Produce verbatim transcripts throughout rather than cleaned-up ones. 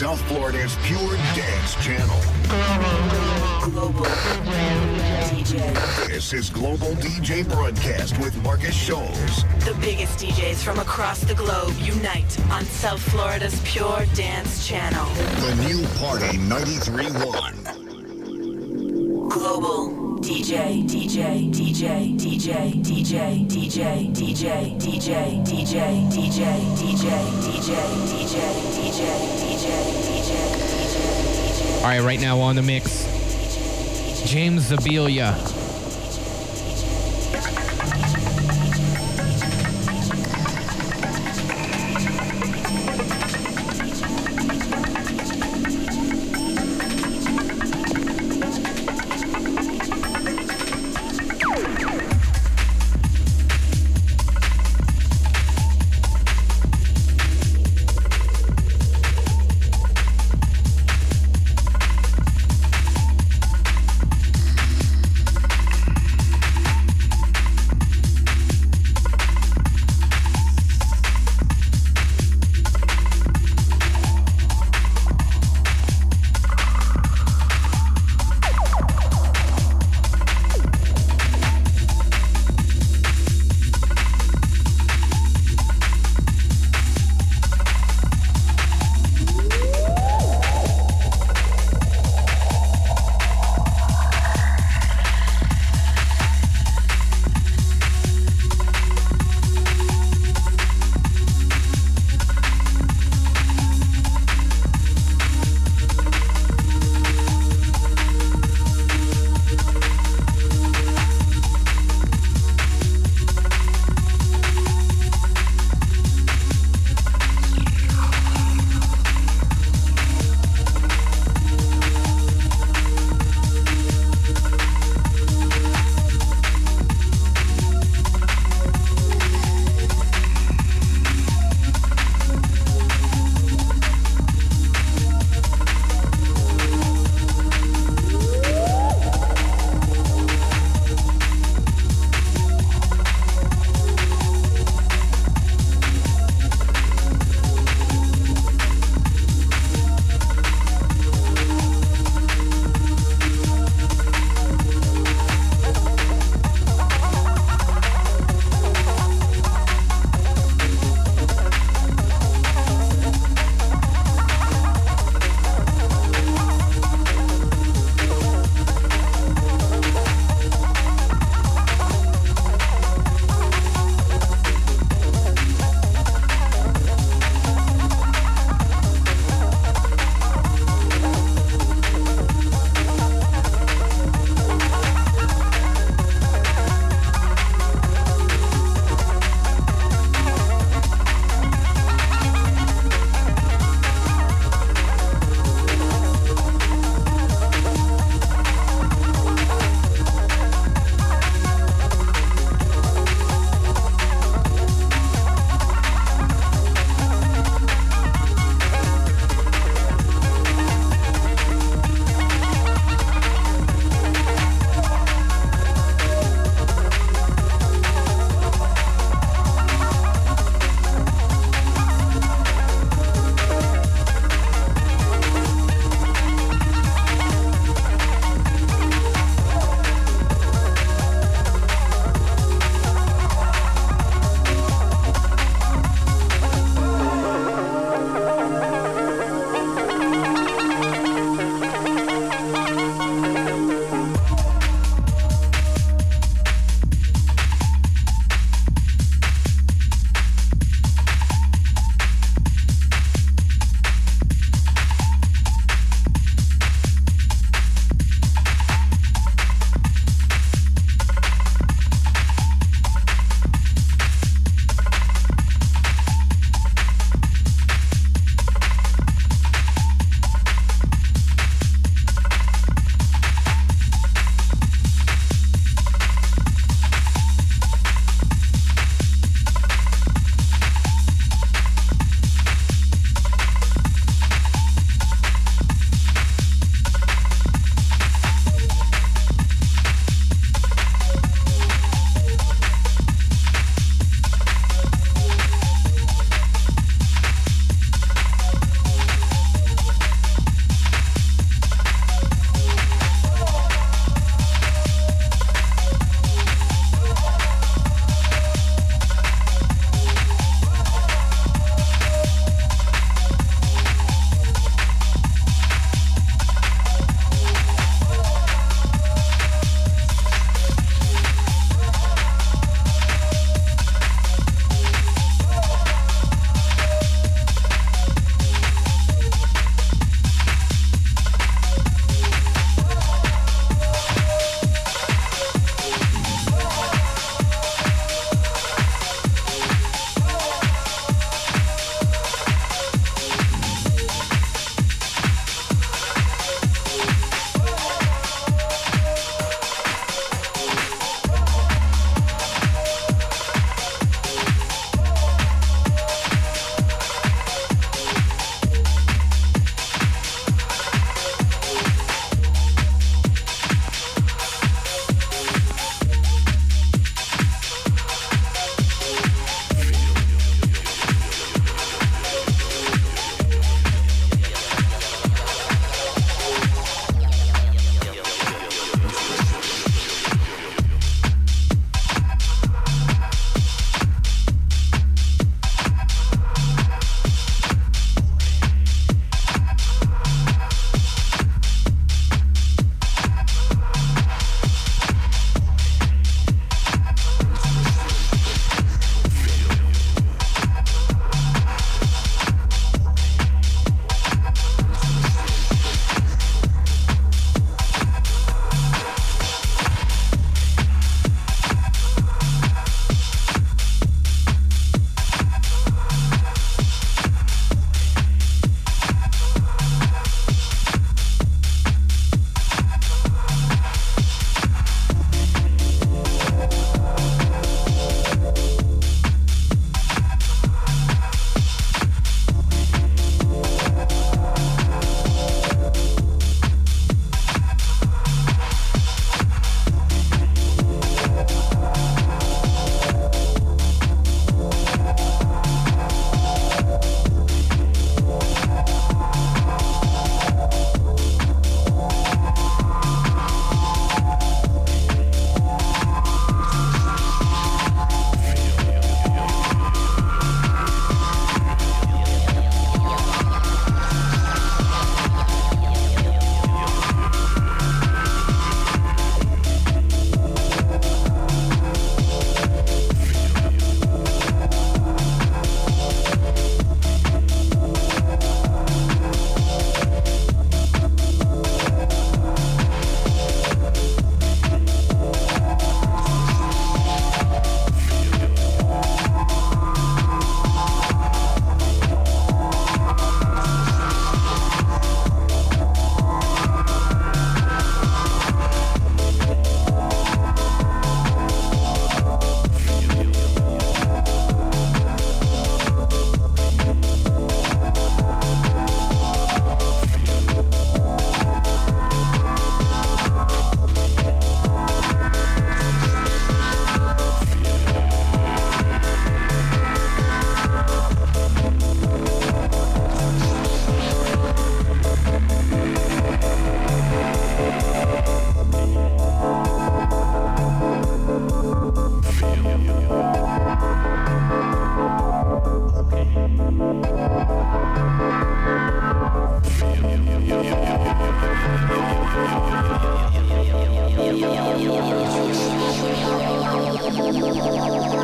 South Florida's Pure Dance Channel. Global D J. This is Global D J Broadcast with Marcus Scholes. The biggest D Js from across the globe unite on South Florida's Pure Dance Channel. The new Party ninety-three point one. Global D J, D J, D J, D J, D J, D J, D J, D J, D J, D J, D J, D J, D J, D J, D J, D J. All right, right now on the mix, James Zabiela.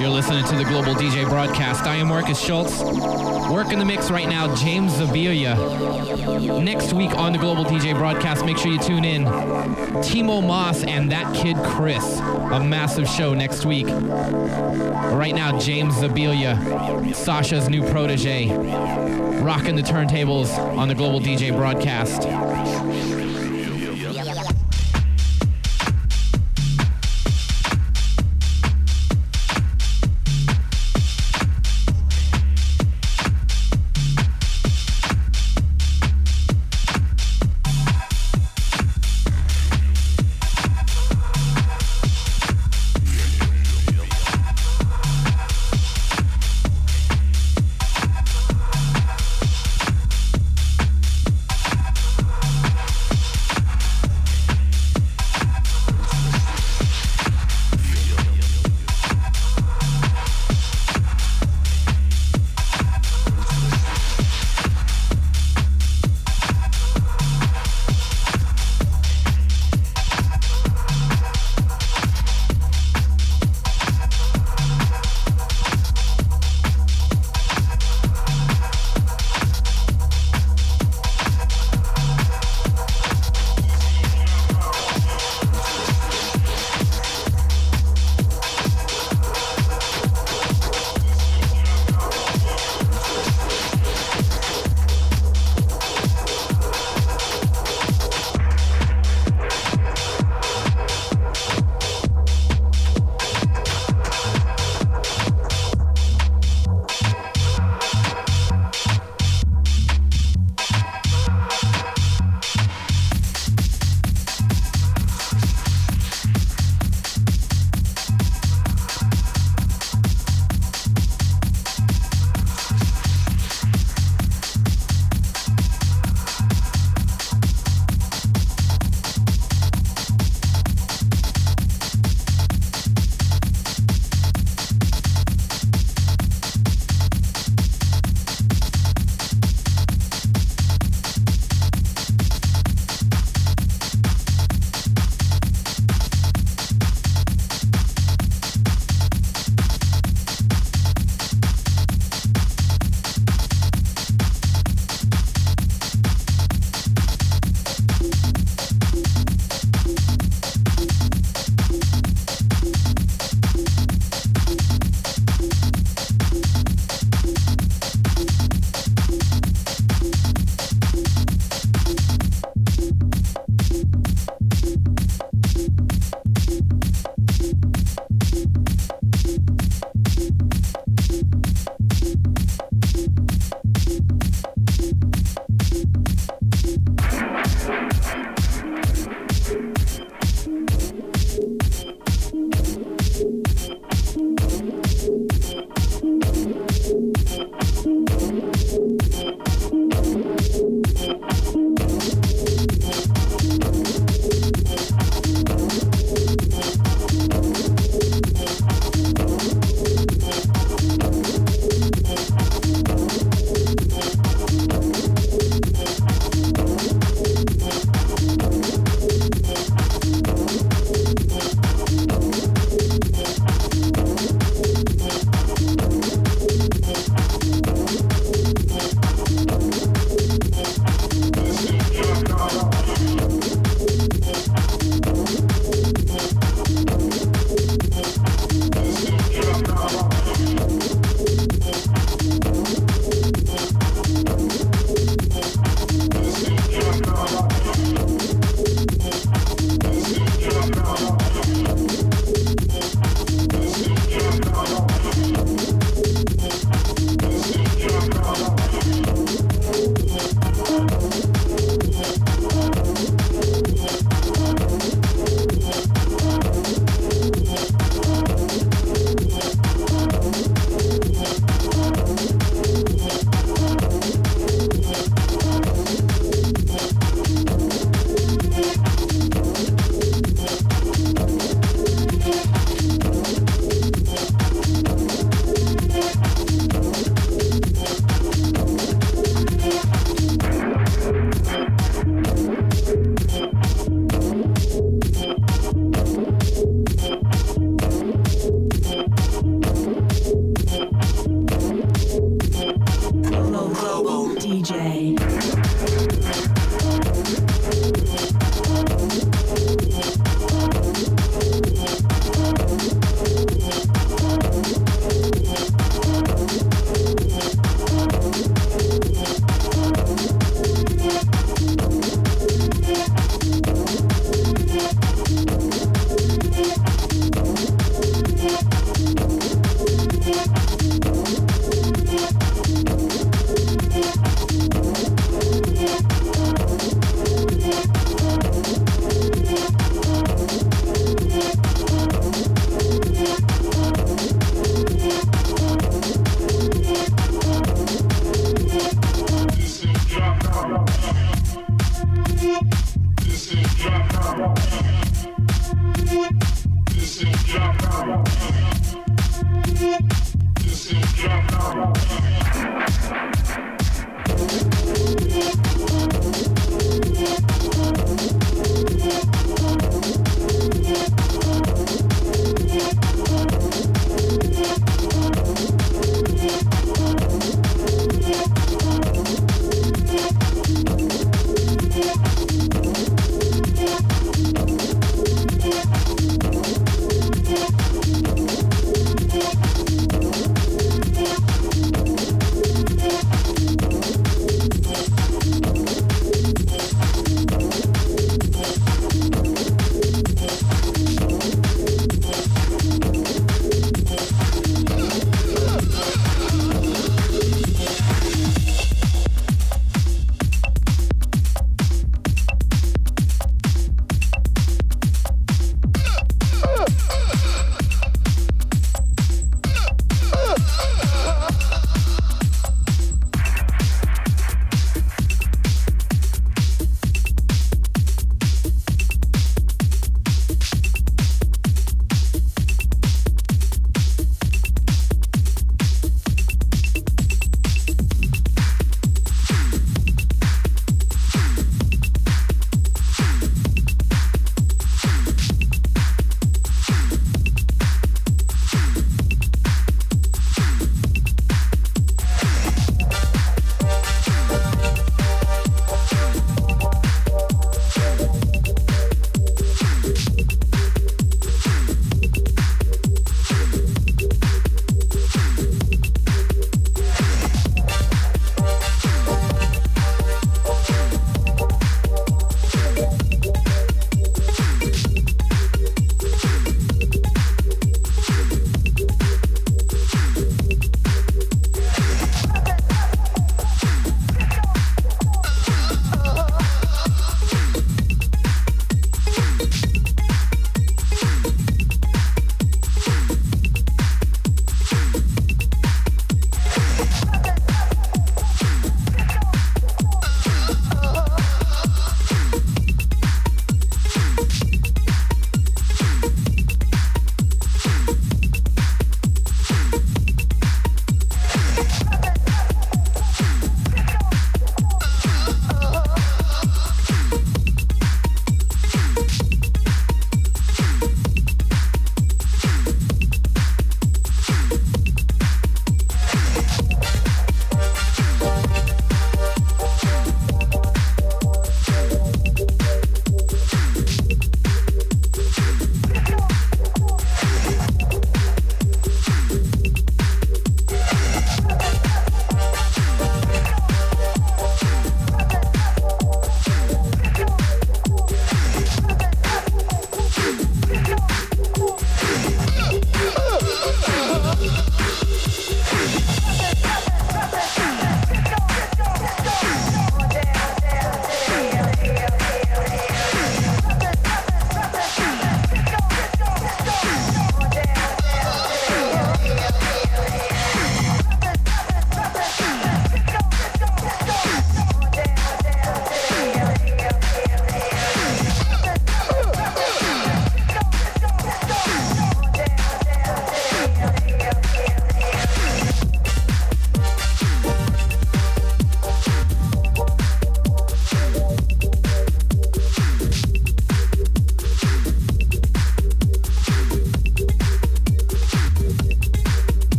You're listening to the Global D J Broadcast. I am Marcus Schultz. Working the mix right now, James Zabilia. Next week on the Global D J Broadcast, make sure you tune in. Timo Moss and That Kid Chris. A massive show next week. Right now, James Zabilia, Sasha's new protege, rocking the turntables on the Global D J Broadcast.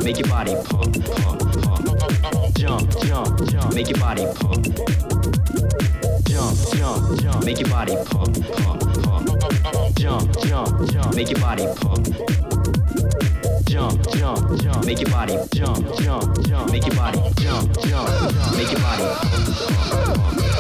jump, make your body pump, pump, pump. Jump, jump, jump, make your body pump. Jump, jump, jump, make your body pump, pump, pump. Jump, jump, jump, make your body pump. Jump, jump, jump, make your body jump, jump, jump, make your body jump, jump, jump, make your body pump, pump, pump.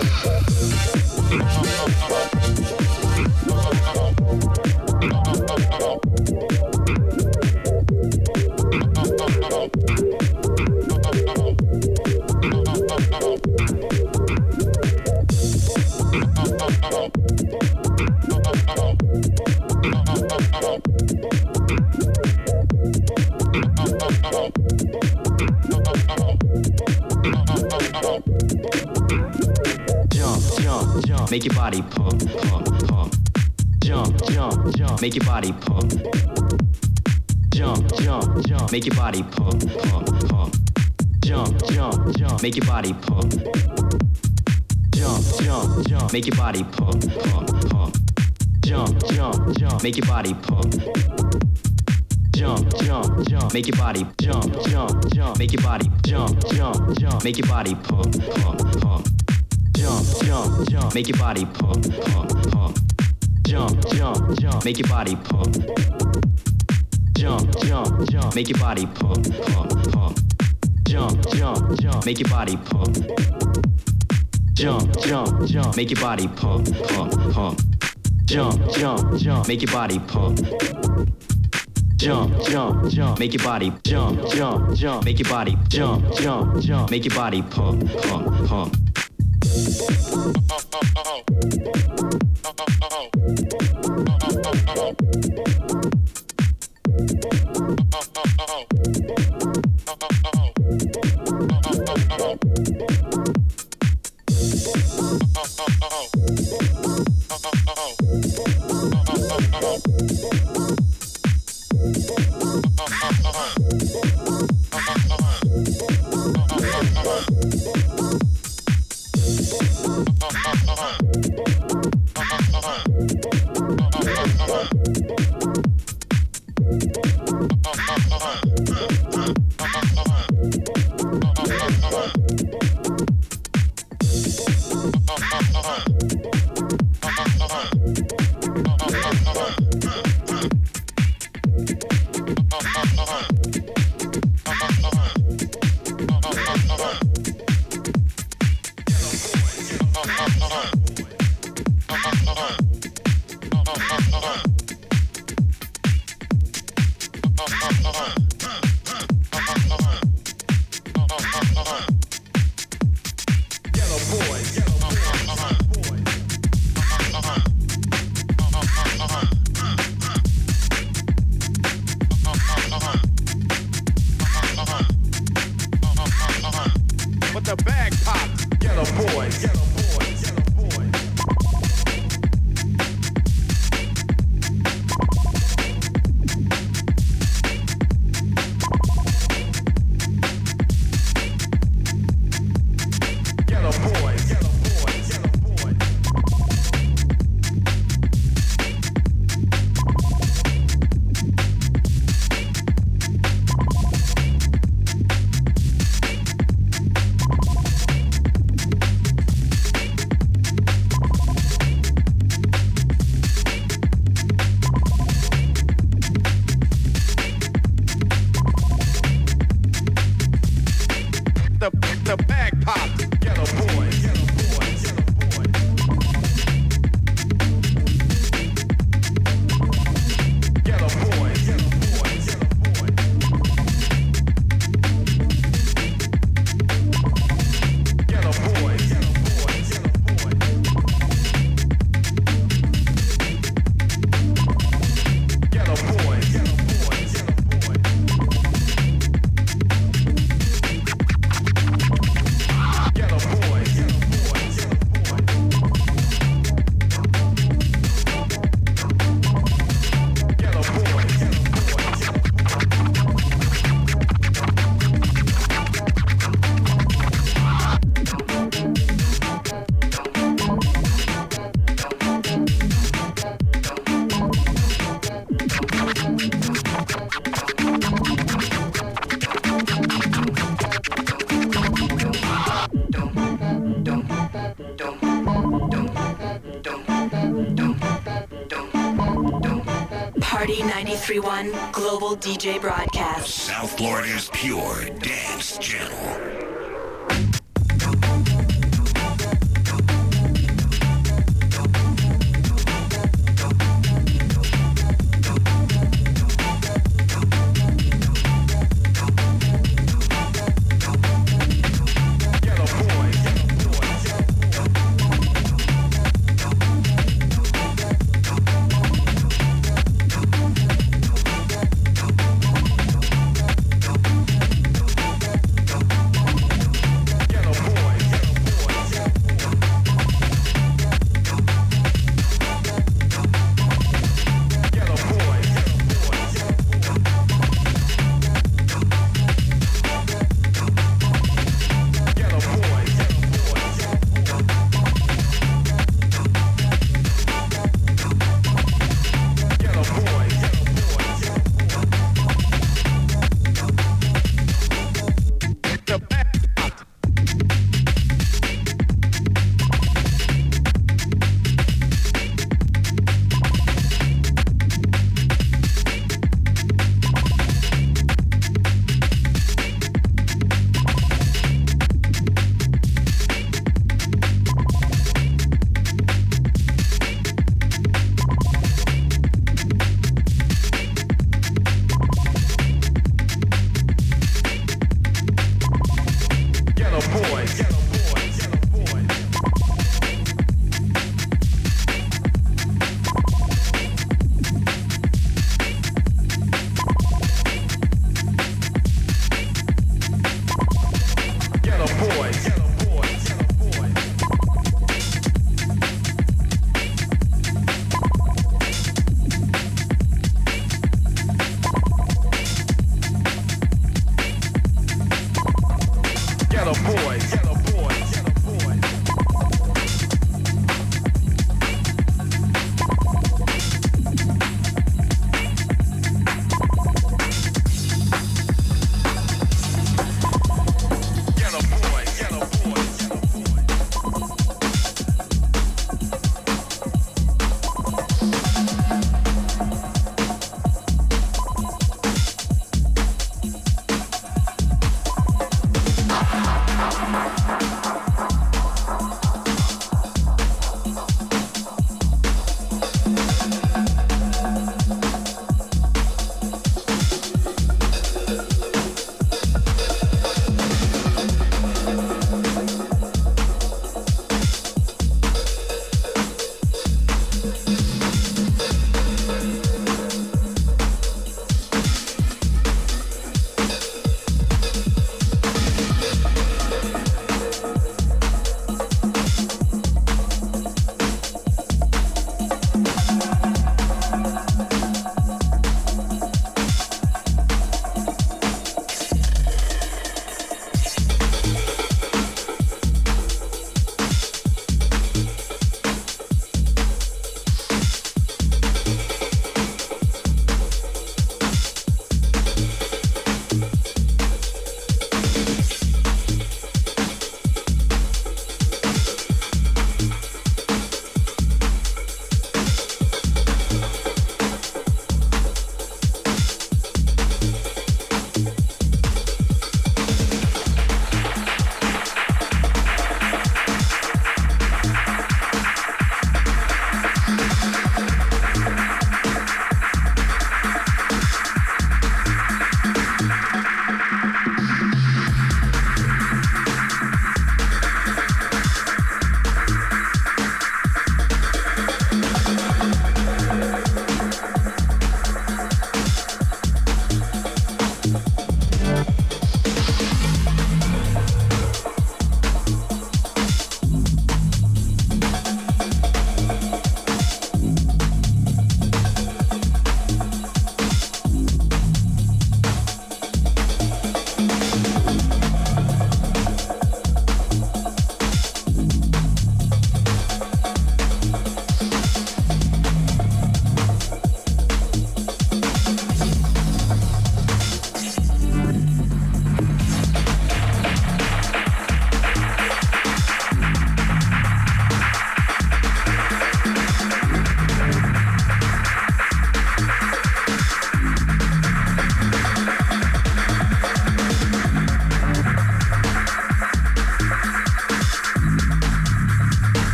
Make your body pump, pump, pump. Jump, jump, jump. Make your body pump. Jump, jump, jump. Make your body pump, pump, pump. Jump, jump, jump. Make your body pump. Jump, jump, jump. Make your body pump, pump, pump. Jump, jump, jump. Make your body pump. Jump, jump, jump. Make your body jump, jump, jump. Make your body jump, jump, jump. Make your body pump, pump, pump. Jump, jump, jump, make your body pump, pump, pump. Jump, jump, jump, make your body pump. Jump, jump, jump, make your body pump, pump, pump. Jump, jump, jump, make your body pump. Jump, jump, jump, make your body pump, pump, pump. Jump, jump, jump, make your body pump. Jump, jump, jump, make your body jump, jump, jump, make your body jump, jump, jump, make your body pump, pump, pump. one Global D J Broadcast. South Florida's pure dance channel.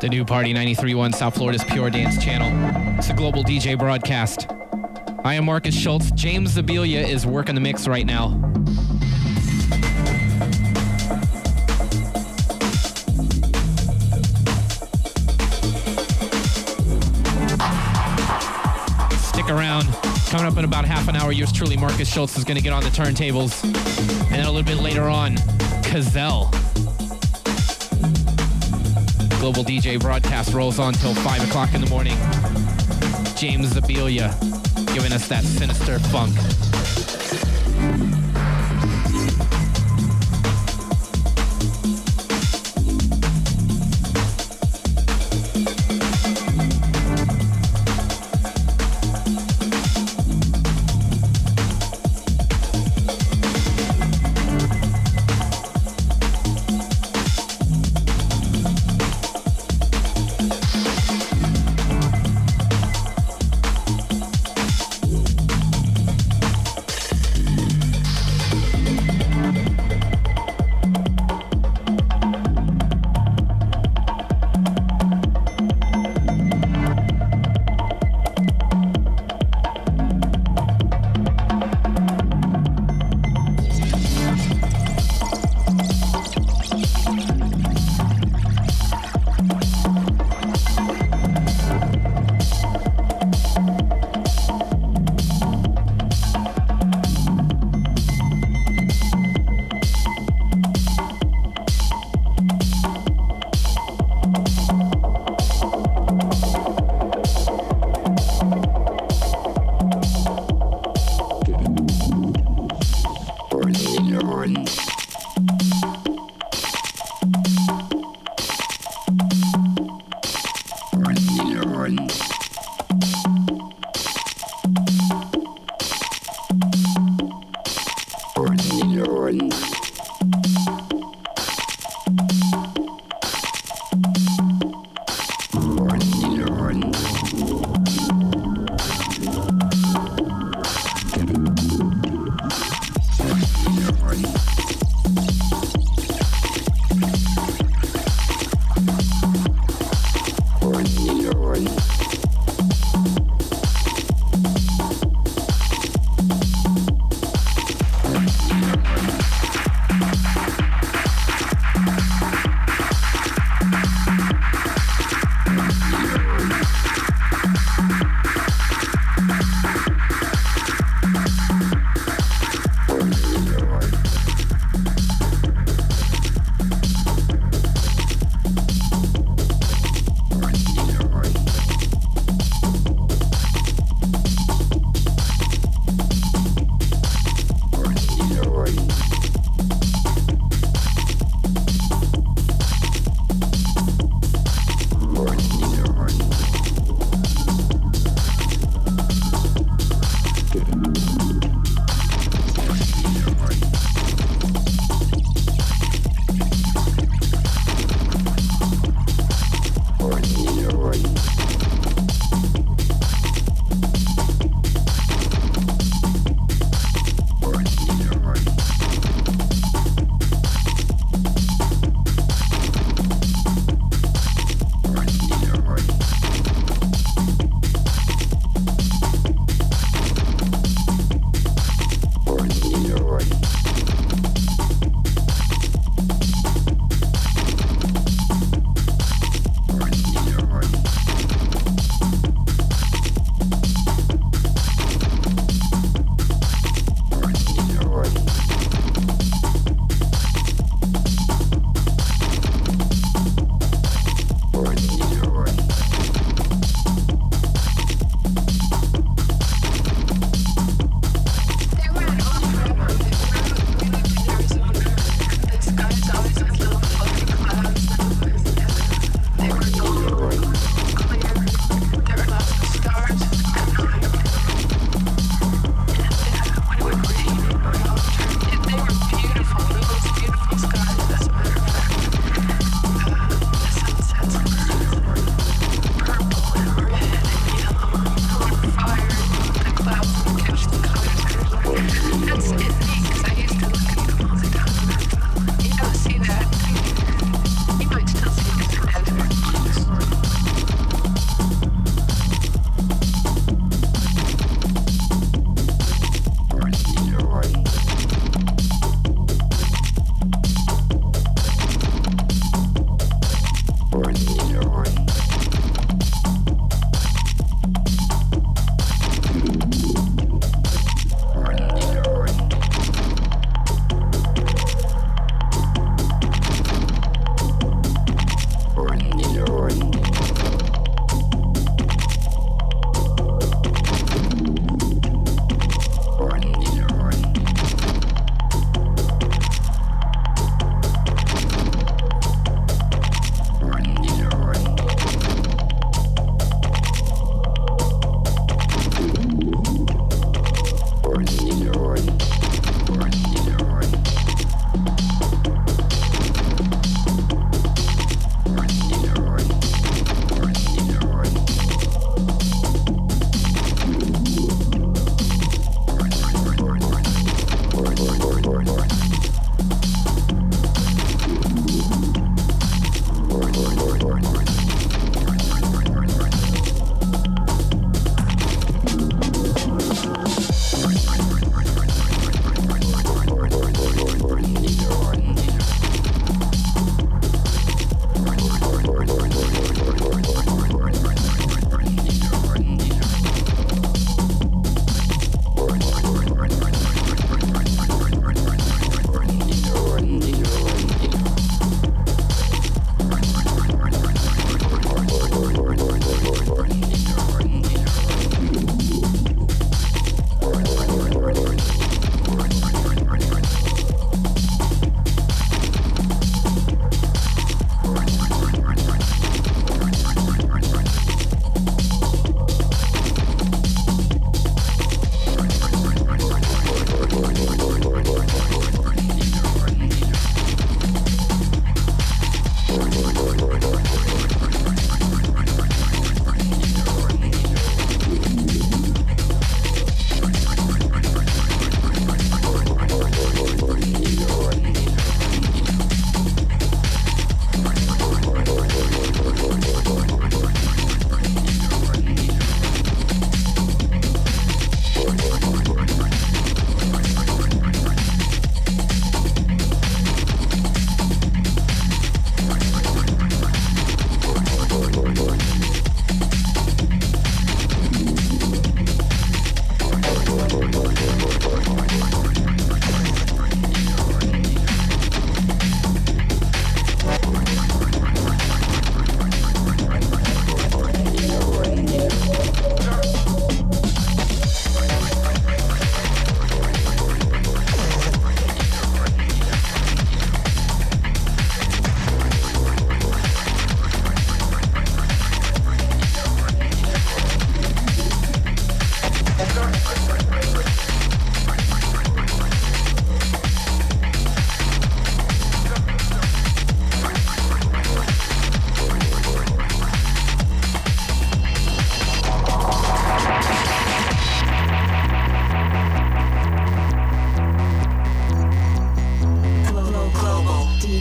The new Party ninety-three point one, South Florida's Pure Dance channel. It's a global D J broadcast. I am Marcus Schultz. James Zabilia is working the mix right now. Stick around. Coming up in about half an hour, yours truly, Marcus Schultz, is going to get on the turntables. And then a little bit later on, Cazelle. Global D J broadcast rolls on till five o'clock in the morning. James Zabilia giving us that sinister funk.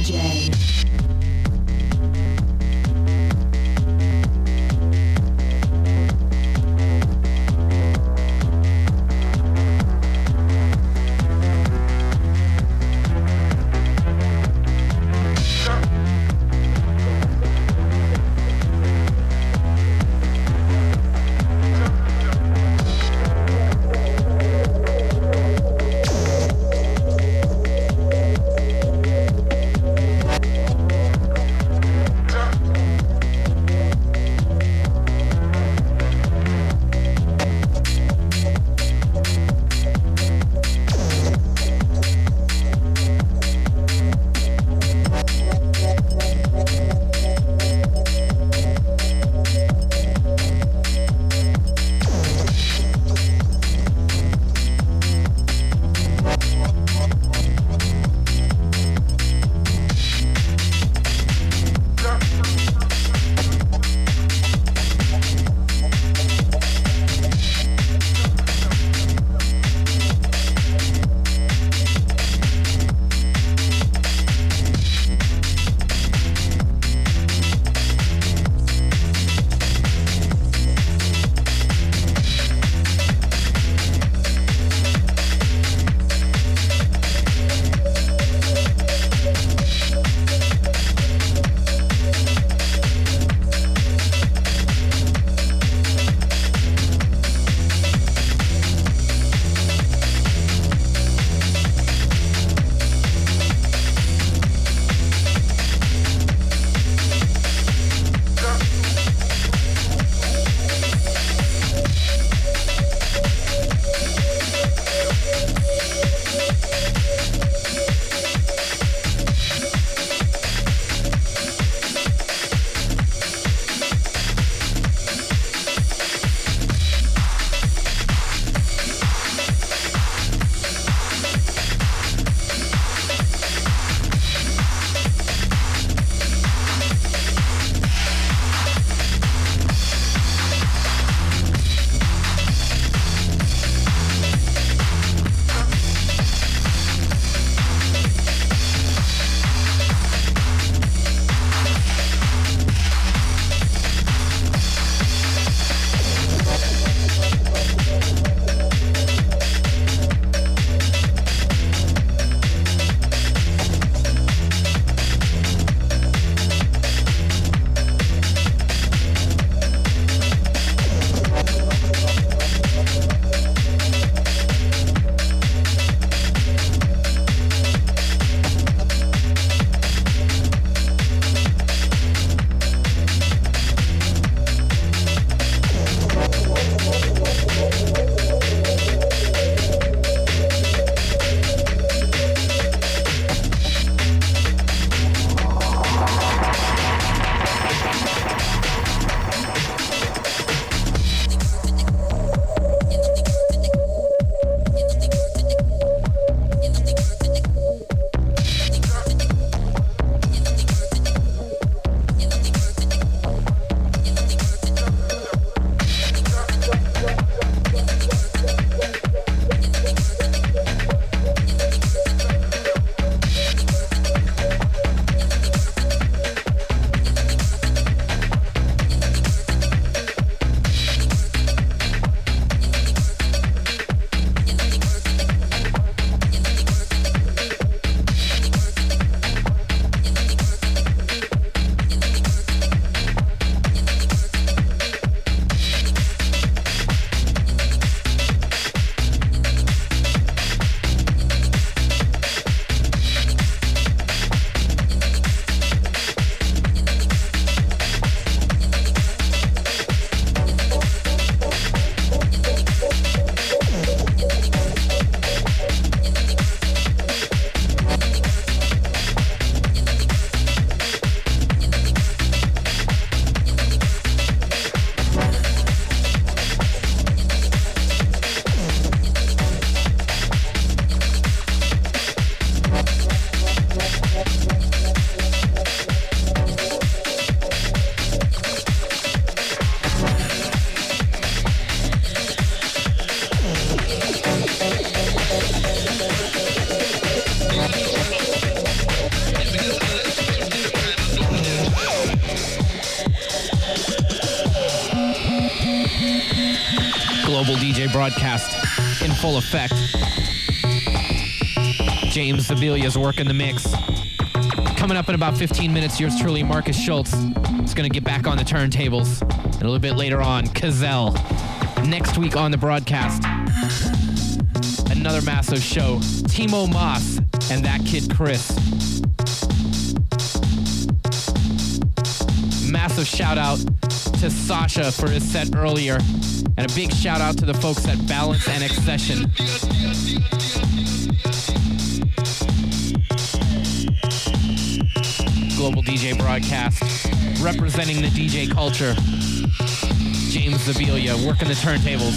D J. broadcast in full effect. James Zabilia's working the mix. Coming up in about fifteen minutes, yours truly, Marcus Schultz, is going to get back on the turntables. And a little bit later on, Cazelle. Next week on the broadcast, another massive show. Timo Moss and that kid Chris. Massive shout out to Sasha for his set earlier. And a big shout out to the folks at Balance and Accession. Global D J broadcast, representing the D J culture. James Zabilia working the turntables.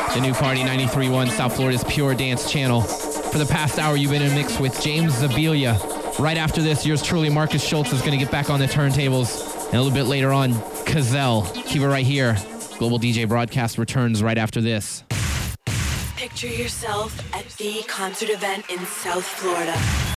the new Party ninety-three point one, South Florida's Pure Dance channel. For the past hour, you've been in a mix with James Zabiela. Right after this, yours truly, Marcus Schultz, is going to get back on the turntables. And a little bit later on, Cazelle. Keep it right here. Global D J Broadcast returns right after this. Picture yourself at the concert event in South Florida.